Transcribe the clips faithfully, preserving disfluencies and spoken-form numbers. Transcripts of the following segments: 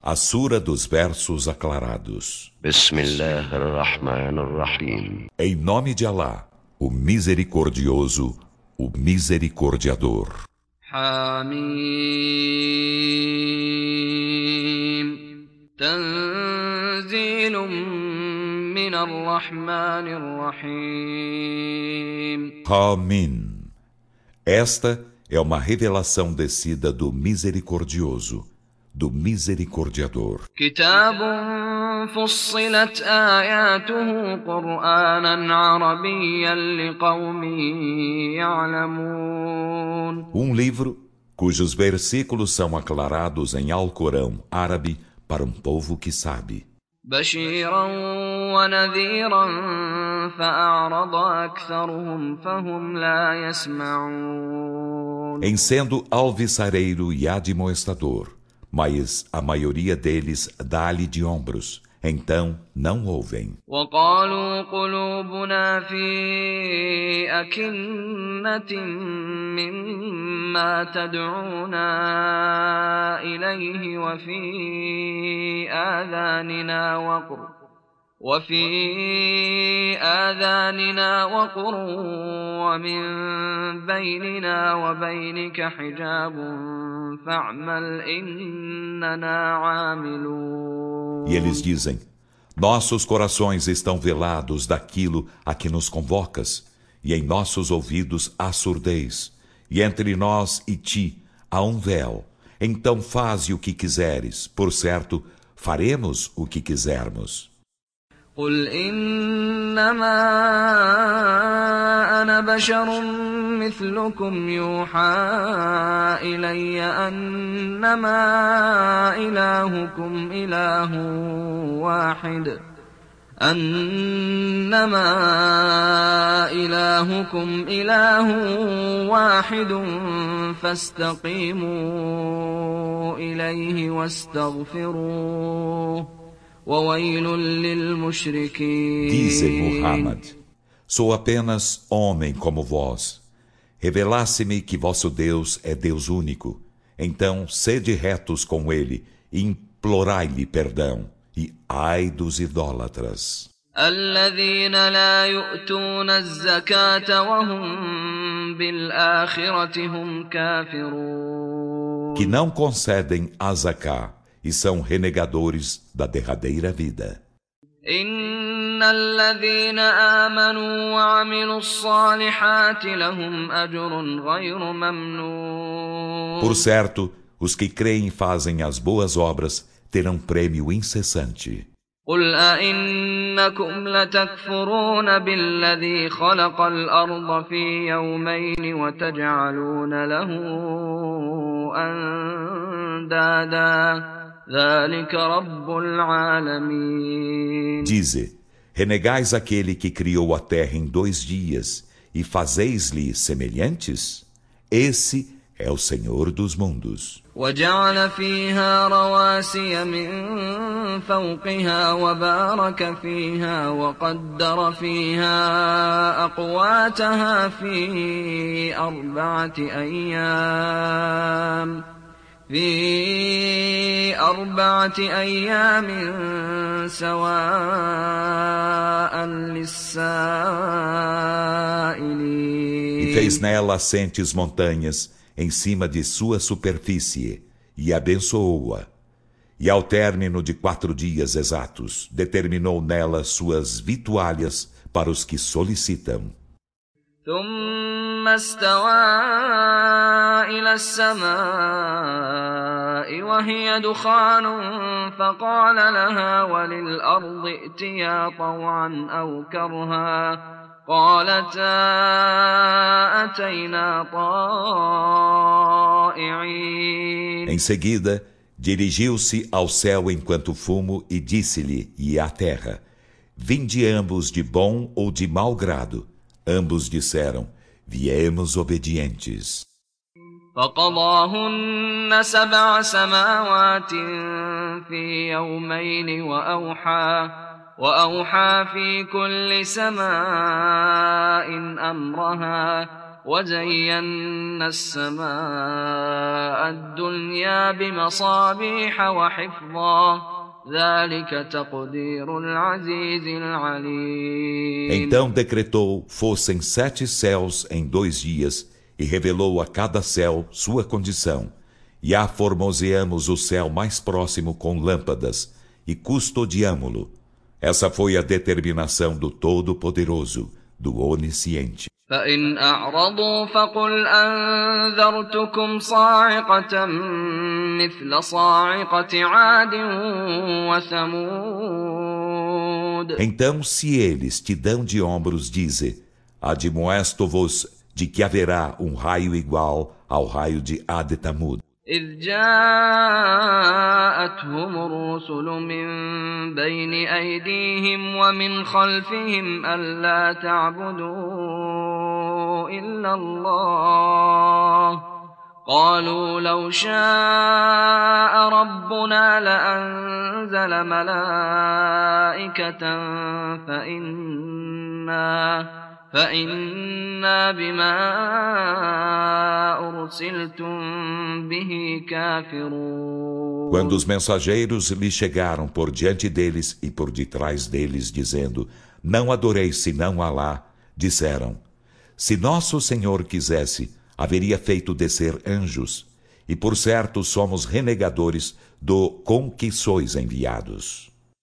A Sura dos Versos Aclarados. Bismillah ar-Rahman ar-Rahim. Em nome de Alá, o Misericordioso, o Misericordiador. Hamim. Tanzilun min ar-Rahman ar-Rahim. Hamim. Esta é uma revelação descida do Misericordioso, do Misericordiador. Kitabun fussilat ayatuhu Qur'anan Arabiyyan liqawmin ya'lamun. Um livro cujos versículos são aclarados em Alcorão árabe para um povo que sabe. Bashiran wa nadhiran fa'arada aktharuhum fahum la yasma'un. Em sendo alvissareiro e admoestador, mas a maioria deles dá-lhe de ombros, então não ouvem. وَقَالُوا قُلُوبُنَا فِي أَكِنَّةٍ مِّمَّا تَدْعُونَا إِلَيْهِ وَفِي آذَانِنَا وَقْرٌ وفي آذاننا وقر ومن بيننا وبينك حجاب فاعمل إننا عاملون. E eles dizem: nossos corações estão velados daquilo a que nos convocas, e em nossos ouvidos há surdez, e entre nós e ti há um véu. Então faze o que quiseres, por certo, faremos o que quisermos. قل إنما أنا بشر مثلكم يوحى إلي أنما إلهكم إله واحد أنما إلهكم إله واحد فاستقيموا إليه واستغفروه. Dize, Muhammad, sou apenas homem como vós. Revelasse-me que vosso Deus é Deus único. Então, sede retos com ele e implorai-lhe perdão. E ai dos idólatras, الذين لا يؤتون الزكاة وهم بالآخرة هم كافرون. que não concedem a zaká e são renegadores da derradeira vida. إن الذين آمنوا وعملوا الصالحات لهم أجر غير ممنون. Por certo, os que creem e fazem as boas obras terão prêmio incessante. قل أئنكم لتكفرون بالذي خلق الأرض في يومين وتجعلون له أندادا ذلك رب العالمين. Dize, renegais aquele que criou a terra em dois dias e fazeis-lhe semelhantes? Esse é o Senhor dos mundos. وجعل فيها رواسي من فوقها وبارك فيها وقدر فيها أقواتها في أربعة أيام في أربعة أيام سواء للسائلين. E fez nela assentes montanhas em cima de sua superfície, e abençoou-a. E ao término de quatro dias exatos, determinou nela suas vitualhas para os que solicitam. ثم استوى إلى السماء وهي دخان فقال لها وللأرض ائتيا طوعا أو كرها قالتا أتينا طائعين. Em seguida, dirigiu-se ao céu enquanto fumo e disse-lhe e à terra: vinde ambos de bom ou de mau grado. Ambos disseram: viemos obedientes. فقضاهن سبع سماوات في يومين وأوحى وأوحى في كل سماء أمرها وزينا السماء الدنيا بمصابيح وحفظا ذلك تقدير العزيز العليم. Então decretou fossem sete céus em dois dias e revelou a cada céu sua condição. E aformoseamos o céu mais próximo com lâmpadas e custodiamo-lo. Essa foi a determinação do Todo-Poderoso, do Onisciente. فإن أعرضوا فقل أنذرتكم صاعقة مثل صاعقة عاد وثمود. Então, se eles te dão de ombros, dize: admoesto-vos de que haverá um raio igual ao raio de Ad e Tamud. إذ جاءتهم الرسل من بين أيديهم ومن خلفهم ألا تعبدوا إلا الله قالوا لو شاء ربنا لأنزل ملائكة فإنا فإنا بما أرسلتم به كافرون. Quando os mensageiros lhe chegaram por diante deles e por detrás deles, dizendo: não adoreis senão Alá, disseram: se nosso Senhor quisesse, haveria feito descer anjos, e por certo somos renegadores do com que sois enviados.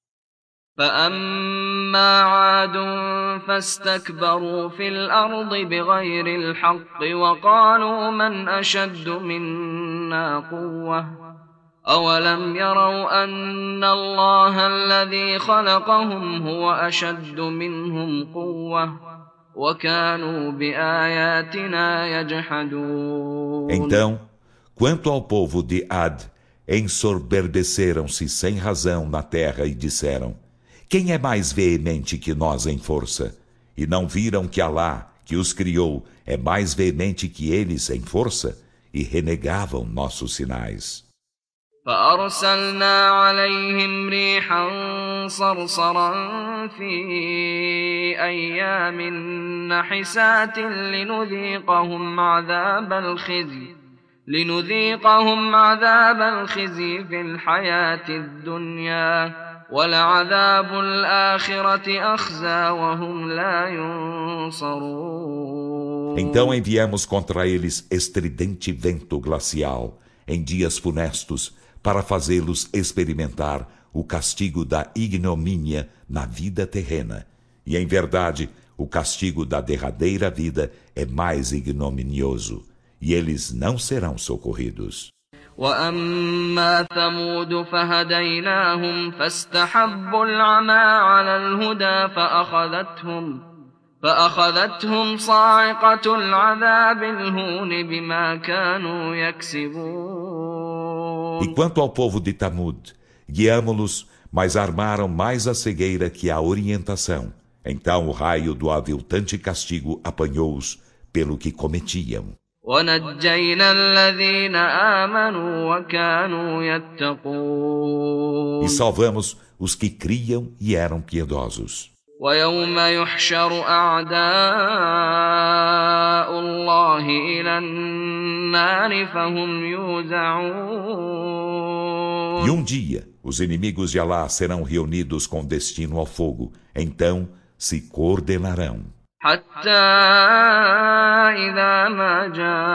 فأما عاد فاستكبروا في الأرض بغير الحق وقالوا من أشد منا قوة أولم يروا أن الله الذي خلقهم هو أشد منهم قوة وكانوا بآياتنا يجحدون. Então, quanto ao povo de Ad, ensoberbeceram-se sem razão na terra e disseram: quem é mais veemente que nós em força? E não viram que Alá, que os criou, é mais veemente que eles em força? E renegavam nossos sinais. فأرسلنا عليهم ريحا صرصرا في أيام نحسات لنذيقهم عذاب الخزي لنذيقهم عذاب الخزي في الحياة الدنيا وَلَعَذَابُ الْآخِرَةِ أَخْزَى وَهُمْ لَا يُنصَرُونَ. Então enviamos contra eles estridente vento glacial em dias funestos para fazê-los experimentar o castigo da ignomínia na vida terrena. E em verdade, o castigo da derradeira vida é mais ignominioso, e eles não serão socorridos. وأما ثمود فهديناهم فاستحبوا العمى على الهدى فأخذتهم فأخذتهم صاعقة العذاب الهون بما كانوا يكسبون. E quanto ao povo de Tamud, guiamo-los, mas armaram mais a cegueira que a orientação. Então o raio do aviltante castigo apanhou-os pelo que cometiam. وَنَجَّيْنَا الَّذِينَ آمَنُوا وَكَانُوا يَتَّقُونَ. E salvamos os que criam e eram piedosos. وَيَوْمَ يُحْشَرُ أَعْدَاءُ اللَّهِ إِلَى النَّارِ فَهُمْ يُوزَعُونَ. E um dia, os inimigos de Alá serão reunidos com destino ao fogo. Então se coordenarão. حتى إذا ما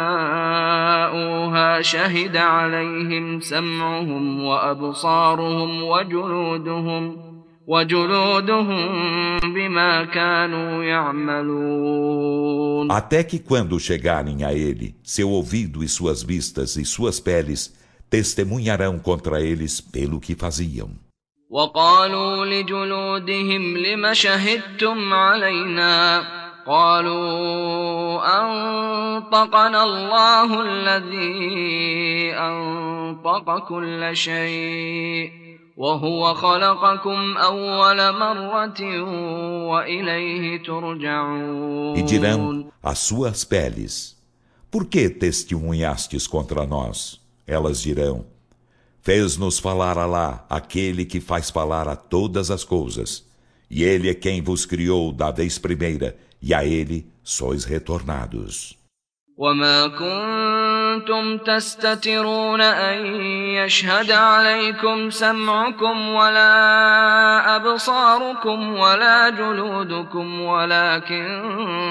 جاءوها شهد عليهم سمعهم وأبصارهم وجلودهم وجلودهم بما كانوا يعملون. Até que quando chegarem a ele, seu ouvido e suas vistas e suas peles testemunharão contra eles pelo que faziam. وقالوا لجلودهم لم شهدتم علينا قالوا أنطقنا الله الذي أنطق كل شيء وهو خلقكم أول مرة وإليه ترجعون. E dirão às suas peles: por que testemunhastes contra nós? Elas dirão: fez-nos falar Alá, aquele que faz falar a todas as coisas. E ele é quem vos criou da vez primeira, e a ele sois retornados. وما كنتم تستترون أن يشهد عليكم سمعكم ولا أبصاركم ولا جلودكم ولكن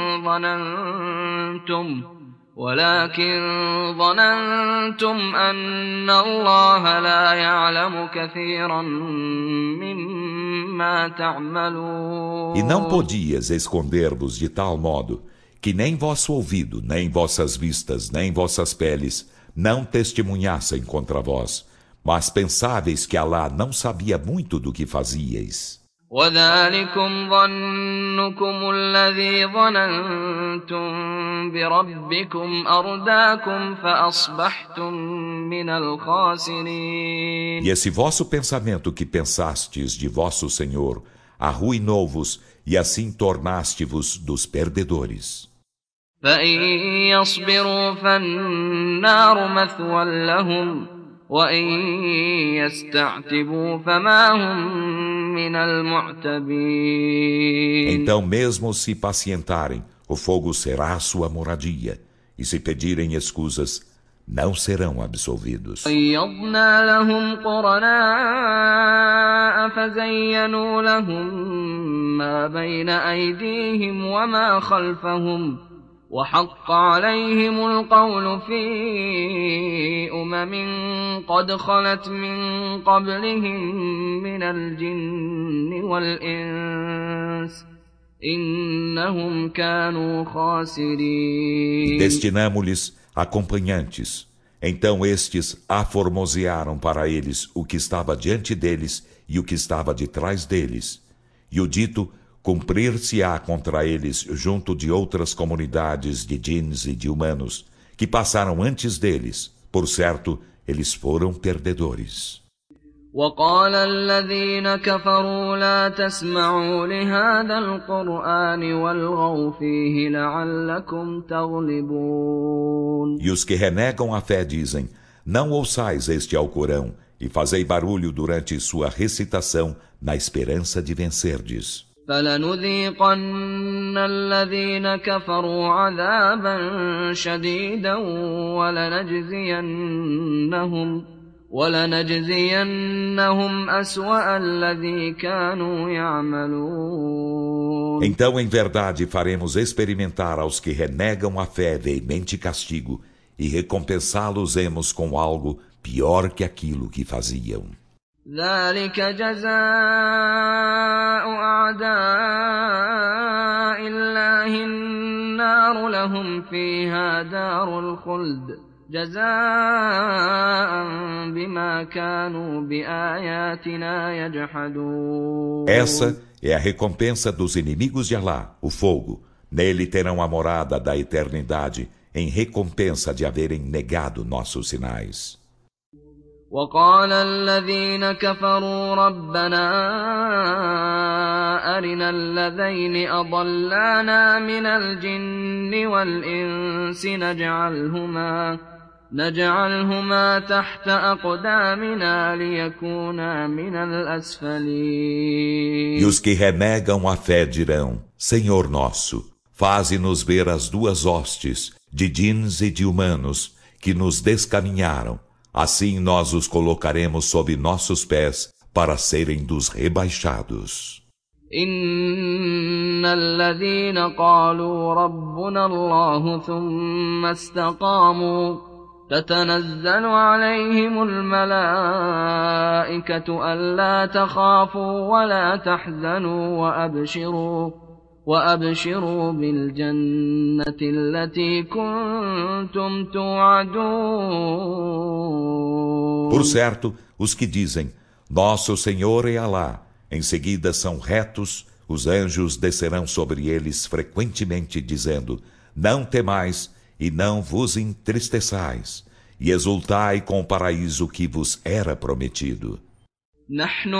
ظننتم ولكن ظننتم أن الله لا يعلم كثيرا مما تعملون. E não podias esconder-vos de tal modo que nem vosso ouvido, nem vossas vistas, nem vossas peles não testemunhassem contra vós, mas pensáveis que Alá não sabia muito do que fazíeis. وَذَلِكُمْ ظَنُّكُمُ الَّذِي ظَنَنْتُمْ بِرَبِّكُمْ أَرْدَاكُمْ فَأَصْبَحْتُمْ مِنَ الْخَاسِرِينَ. E esse vosso pensamento que pensastes de vosso Senhor arruinou-vos e assim tornaste-vos dos perdedores. فَإِنْ يَصْبِرُوا فَالنَّارُ مَثْوًى لَهُمْ وَإِنْ يَسْتَعْتِبُوا فَمَا هُمْ مِنَ الْمُعْتَبِينَ. Então mesmo se pacientarem, o fogo será a sua moradia, e se pedirem escusas, não serão absolvidos. قَيَّضْنَا لَهُمْ قُرَنَاءَ فَزَيَّنُوا لَهُم مَّا بَيْنَ أَيْدِيهِمْ وَمَا خَلْفَهُمْ وَحَقَّ عَلَيْهِمُ الْقَوْلُ فِي أُمَمٍ قَدْ خَلَتْ مِن قَبْلِهِم مِّنَ الْجِنِّ وَالْإِنسِ إِنَّهُمْ كَانُوا خَاسِرِينَ. Destinamo-lhes acompanhantes. Então estes aformosearam para eles o que estava diante deles e o que estava de trás deles. E o dito cumprir-se-á contra eles junto de outras comunidades de djinns e de humanos, que passaram antes deles. Por certo, eles foram perdedores. وقال الذين كفروا لا تسمعوا لهذا القرآن والغوا فيه لعلكم تغلبون. E os que renegam a fé dizem: não ouçais este Alcorão e fazei barulho durante sua recitação na esperança de vencerdes. فلنذيقن الذين كفروا عذابا شديدا ولنجزينهم ولنجزينهم أسوأ الذي كانوا يعملون. Então, em verdade, faremos experimentar aos que renegam a fé veemente castigo e recompensá-los-emos com algo pior que aquilo que faziam. ذلك جزاء أعداء الله النار لهم فيها دار الخلد جزاء بما كانوا بآياتنا يجحدون. Essa é a recompensa dos inimigos de Alá, o fogo. Nele terão a morada da eternidade, em recompensa de haverem negado nossos sinais. وقال الذين كفروا ربنا أرنا الذين أضلانا من الجن والإنس نجعلهما نجعلهما تحت أقدامنا ليكونا من الأسفلين. E os que renegam a fé dirão: Senhor nosso, faze-nos ver as duas hostes, de djinns e de humanos, que nos descaminharam. Assim nós os colocaremos sob nossos pés para serem dos rebaixados. إن الذين قالوا ربنا الله ثم استقاموا تتنزل عليهم الملائكة ألا تخافوا ولا تحزنوا وأبشروا وأبشروا بالجنة التي كنتم توعدون. Por certo, os que dizem: Nosso Senhor é Alá, em seguida são retos, os anjos descerão sobre eles frequentemente, dizendo: Não temais e não vos entristeçais, e exultai com o paraíso que vos era prometido. نحن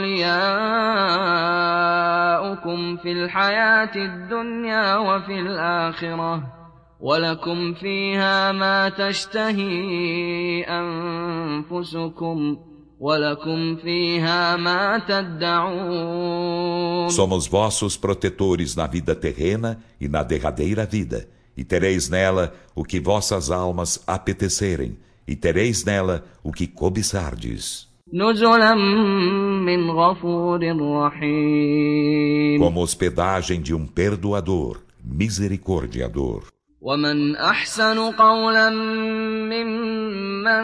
أولياؤكم في الحياة الدنيا وفي الآخرة ولكم فيها ما تشتهي أنفسكم ولكم فيها ما تدعون. Somos vossos protetores na vida terrena e na derradeira vida, e tereis nela o que vossas almas apetecerem, e tereis nela o que cobiçardes. نزلا من غفور رحيم Como hospedagem de um perdoador, misericordiador. ومن أحسن قولا ممن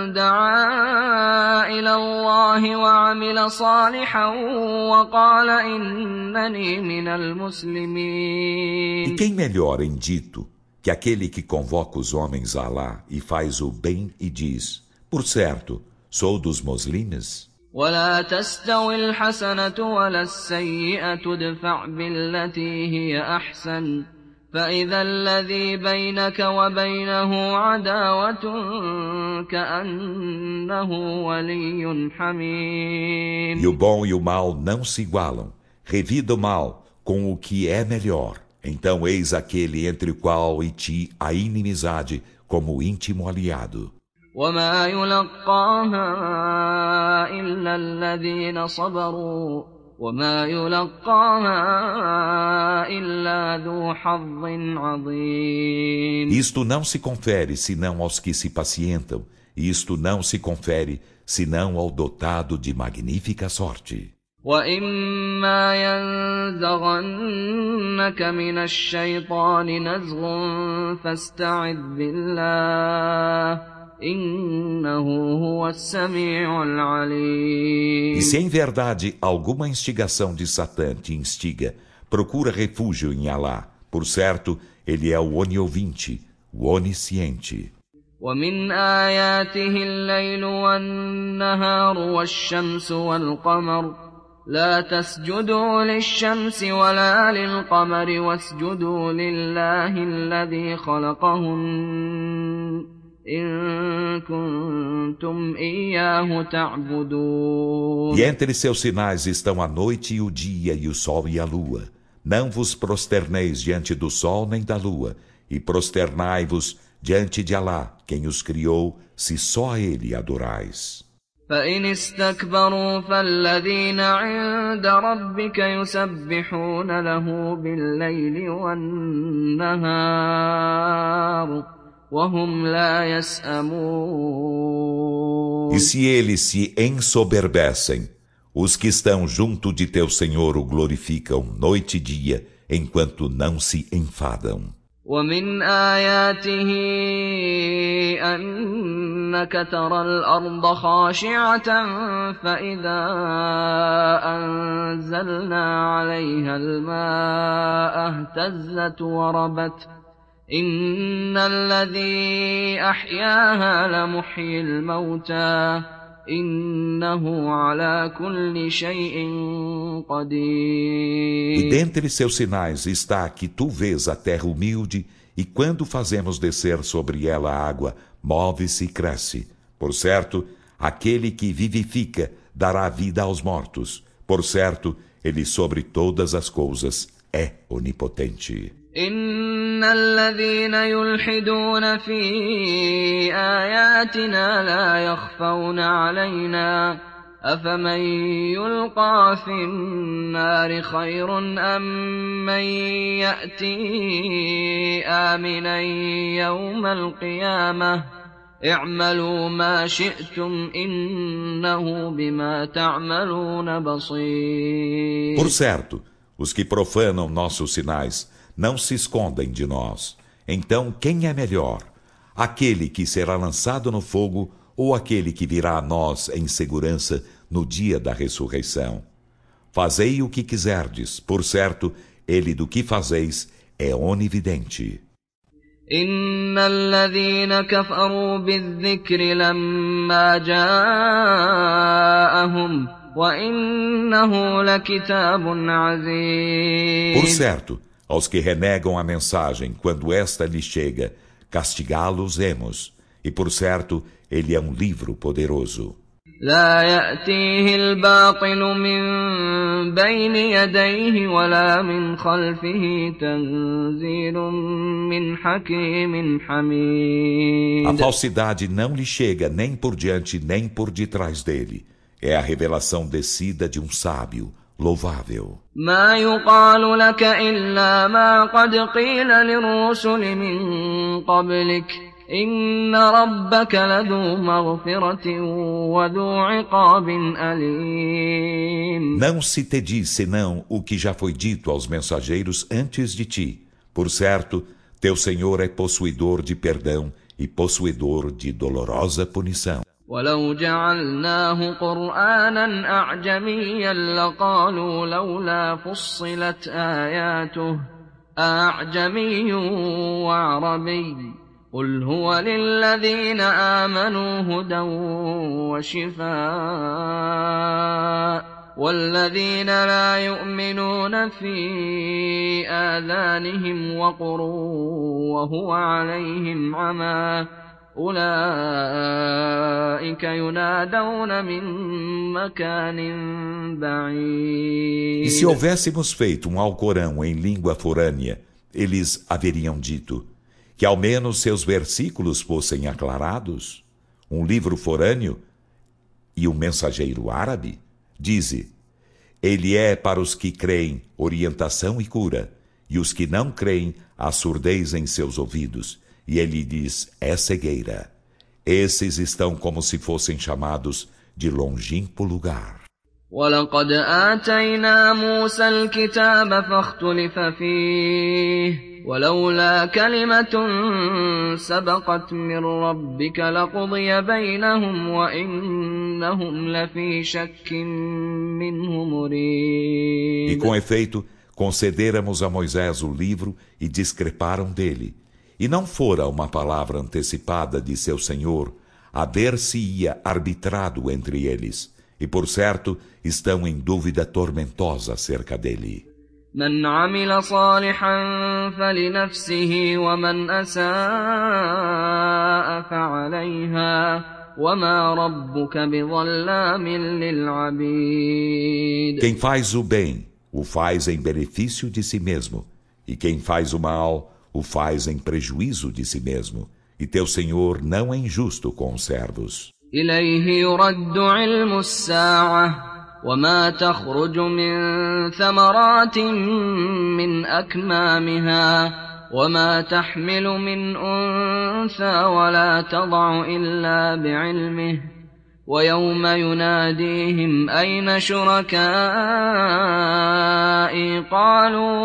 دعا إلى الله وعمل صالحا وقال إنني من المسلمين. E quem melhor em dito que aquele que convoca os homens a Alá e faz o bem e diz: por certo, sou dos muslimes? ولا تستوي الحسنة ولا السيئة ادفع بالتي هي أحسن فإذا الذي بينك وبينه عداوة كأنه ولي حميم. E o bom e o mal não se igualam. Revida o mal com o que é melhor. Então eis aquele entre o qual e ti a inimizade como íntimo aliado. وما يلقاها إلا الذين صبروا وما يلقاها إلا ذو حظ عظيم. Isto não se confere senão aos que se pacientam, e isto não se confere senão ao dotado de magnífica sorte. وإما ينزغنك من الشيطان نزغ فاستعذ بالله إنه هو السميع العليم. E se em verdade alguma instigação de Satã te instiga, procura refúgio em Alá. Por certo, ele é o oniovinte, o onisciente. ومن آياته الليل والنهار والشمس والقمر لا تسجدوا للشمس ولا للقمر واسجدوا لله الذي خلقهن إن كنتم إياه تعبدون. E entre seus sinais estão a noite e o dia e o sol e a lua. Não vos prosterneis diante do sol nem da lua, e prosternai-vos diante de Alá, quem os criou, se só a ele adorais. فإن استكبروا فالذين عند ربك يسبحون له بالليل والنهار وهم لا يسأمون. E se eles se ensoberbecem, os que estão junto de teu Senhor o glorificam noite e dia, enquanto não se enfadam. ومن آياته أنك ترى الأرض خاشعة فإذا أنزلنا عليها الماء اهتزت وربت إن الذي أحياها لمحيي الموتى إنه على كل شيء قدير. E dentre seus sinais está que tu vês a terra humilde, e quando fazemos descer sobre ela a água, move-se e cresce. Por certo, aquele que vivifica dará vida aos mortos. Por certo, ele sobre todas as coisas é onipotente. إن الذين يلحدون في آياتنا لا يخفون علينا أفمن يلقى في النار خير أم من يأتي آمنا يوم القيامة اعملوا ما شئتم إنه بما تعملون بصير. Por certo, os que profanam nossos sinais não se escondem de nós. Então, quem é melhor? Aquele que será lançado no fogo ou aquele que virá a nós em segurança no dia da ressurreição? Fazei o que quiserdes, por certo, ele do que fazeis é onividente. إن الذين كفروا بالذكر لما جاءهم وإنه لكتاب عزيز. Por certo, aos que renegam a mensagem, quando esta lhes chega, castigá-los-emos. E por certo, ele é um livro poderoso. لا يأتيه الباطل من بين يديه ولا من خلفه تنزيل من حكيم حميد. A falsidade não lhe chega nem por diante nem por detrás dele. É a revelação descida de um sábio, louvável. ما يقال لك إلا ما قد قيل للرسل من قبلك إن ربك لذو مغفرة وذو عقاب أليم. Não se te diz senão o que já foi dito aos mensageiros antes de ti. Por certo, teu Senhor é possuidor de perdão e possuidor de dolorosa punição. ولو جعلناه قرآنا أعجميا لقالوا لولا فصلت آياته أعجمي وعربي قل هو للذين آمنوا هدى وشفاء والذين لا يؤمنون في آذانهم وقر وهو عليهم عمى أولئك ينادون من مكان بعيد. E se houvéssemos feito um Alcorão em língua forânea, eles haveriam dito que ao menos seus versículos fossem aclarados. Um livro forâneo e um mensageiro árabe? Dize, ele é para os que creem orientação e cura, e os que não creem a surdez em seus ouvidos. E ele diz, é cegueira. Esses estão como se fossem chamados de longínquo lugar. وَلَقَدْ آتَيْنَا مُوسَى الْكِتَابَ فَاخْتُلِفَ فِيهِ وَلَوْلَا كَلِمَةٌ سَبَقَتْ مِنْ رَبِّكَ لَقُضِيَ بَيْنَهُمْ وَإِنَّهُمْ لَفِي شَكٍّ مِّنْهُ مُرِيبٍ. E com efeito, concederamos a Moisés o livro e discreparam dele. E não fora uma palavra antecipada de seu Senhor, haver-se-ia arbitrado entre eles. E por certo, estão em dúvida tormentosa acerca dele. من عمل صالحا فلنفسه ومن أساء فعليها وما ربك بظلام للعبيد. Quem faz o bem, o faz em benefício de si mesmo, e quem faz o mal, o faz em prejuízo de si mesmo, e teu Senhor não é injusto com os servos. إليه يرد علم الساعة وما تخرج من ثمرات من أكمامها وما تحمل من أنثى ولا تضع إلا بعلمه ويوم يناديهم أين شركائي قالوا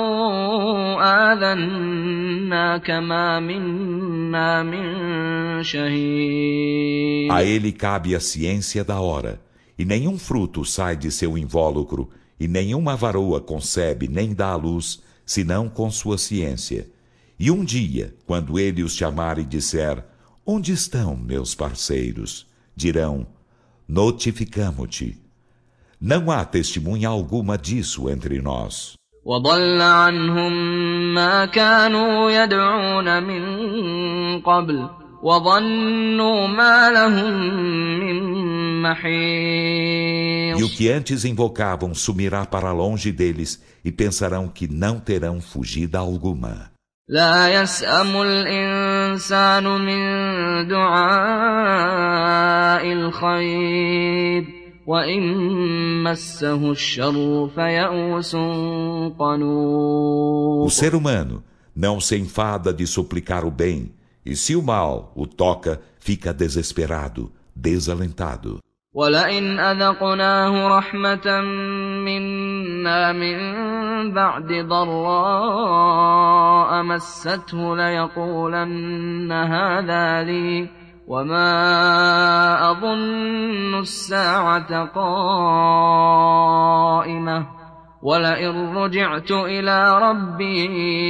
آذناك ما منا من شهيد. A ele cabe a ciência da hora, e nenhum fruto sai de seu invólucro, e nenhuma varoa concebe nem dá à luz, senão com sua ciência. E um dia, quando ele os chamar e disser, onde estão meus parceiros? Dirão, notificamo-te. Não há testemunha alguma disso entre nós. وضل عنهم ما كانوا يدعون من قبل وظنوا ما لهم من محيص. E o que antes invocavam sumirá para longe deles e pensarão que não terão fugida alguma. لا يسأم الإنسان من دعاء الخير وإن مسه الشر فيئوس قنوط. O ser humano não se enfada de suplicar o bem, e se o mal o toca, fica desesperado, desalentado. ولئن أذقناه رحمة منا من بعد ضراء مسته ليقولن هذا لي وما أظن الساعة قائمة ولئن رجعت إلى ربي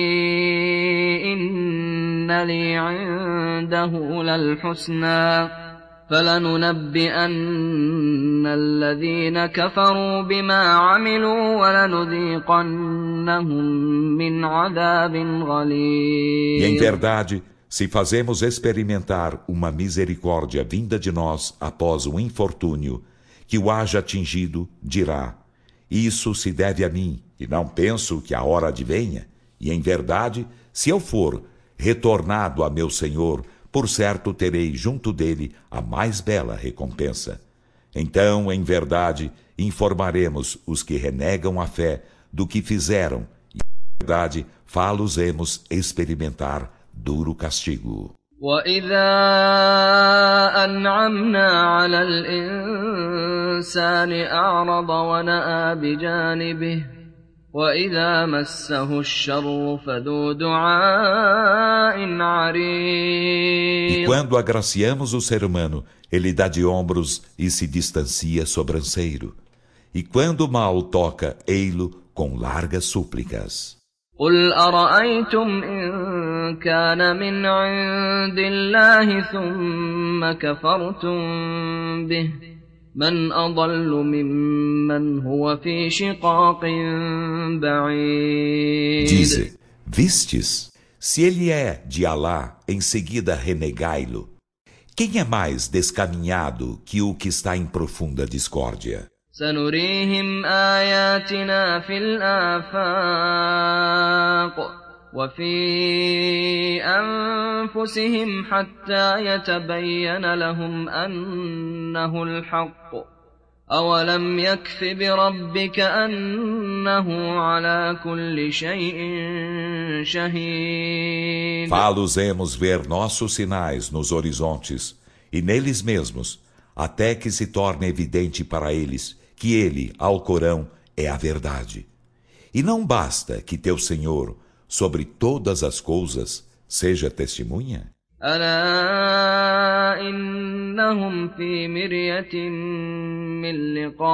إن لي عنده للحسنى فلننبئن الذين كفروا بما عملوا ولنذيقنهم من عذاب غليظ. E em verdade, se fazemos experimentar uma misericórdia vinda de nós após o infortúnio, que o haja atingido, dirá, isso se deve a mim, e não penso que a hora advenha. E em verdade, se eu for retornado a meu Senhor, por certo terei junto dele a mais bela recompensa. Então, em verdade, informaremos os que renegam a fé do que fizeram, e, na verdade, fá-los-emos experimentar duro castigo. وَإِذَا أَنْعَمْنَا عَلَى الْإِنسَانِ أَعْرَضَ وَنَأَىٰ بِجَانِبِهِ وَإِذَا مَسَّهُ الشَّرُّ فَذُو دُعَاءٍ عَرِيضٍ. E quando agraciamos o ser humano, ele dá de ombros e se distancia sobranceiro. E quando o mal toca, ei-lo com largas súplicas. قُلْ أَرَأَيْتُمْ إِن كَانَ مِنْ عِندِ اللَّهِ ثُمَّ كَفَرْتُم بِهِ مَنْ أَضَلُّ مِمَّنْ هُوَ فِي شِقَاقٍ بَعِيدٍ. Dize, vistes? Se ele é de Alá, em seguida renegai-lo. Quem é mais descaminhado que o que está em profunda discórdia? سنريهم آياتنا في الآفاق وفي أنفسهم حتى يتبين لهم أنه الحق أولم يكف بربك أنه على كل شيء شهيد. Fá-los-emos ver nossos sinais nos horizontes e neles mesmos, até que se torne evidente para eles que ele, Alcorão, é a verdade. E não basta que teu Senhor, sobre todas as coisas, seja testemunha? ألا إنهم في مرية من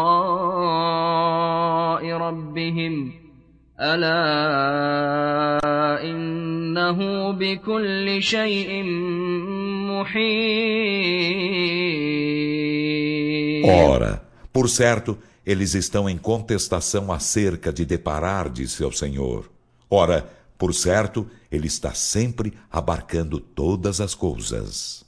لقاء ربهم ألا إنه بكل شيء محيط. Ora, por certo, eles estão em contestação acerca de deparar de seu Senhor. Ora, por certo, ele está sempre abarcando todas as coisas.